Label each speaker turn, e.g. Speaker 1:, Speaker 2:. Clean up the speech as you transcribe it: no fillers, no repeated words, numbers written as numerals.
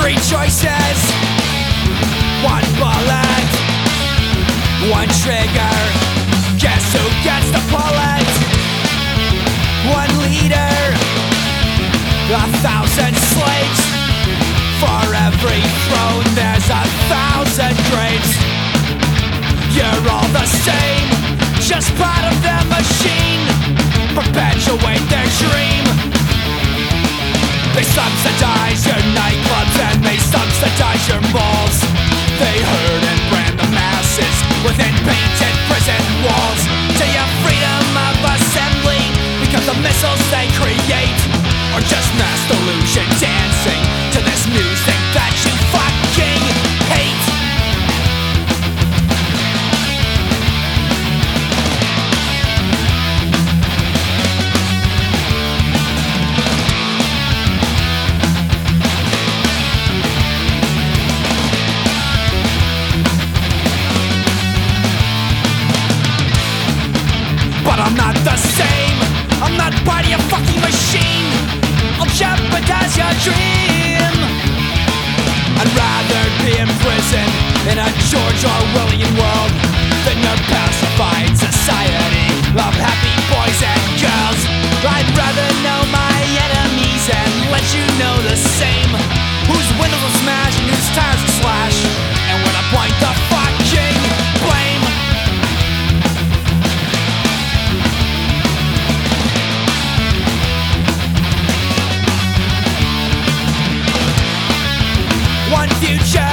Speaker 1: Three choices, one bullet, one trigger. Guess who gets the bullet? One leader, 1,000 slaves. For every throne there's 1,000 graves. You're all the same, just part of the machine. Perpetuate their dream. They subsidize your nightclubs and they subsidize your malls. They herd and brand the masses within painted prison walls. Till your freedom of assembly becomes the missiles they create, or just mass delusion dancing to this music that you fucking hate. But I'm not the same, I'm not part of your fucking machine. I'll jeopardize your dream. I'd rather be in prison in a George Orwellian world than your pacified society of happy boys and girls. I'd rather know my enemies and let you know the same. Whose windows will smash and whose tires will slash, and when I point the fucking blame. One future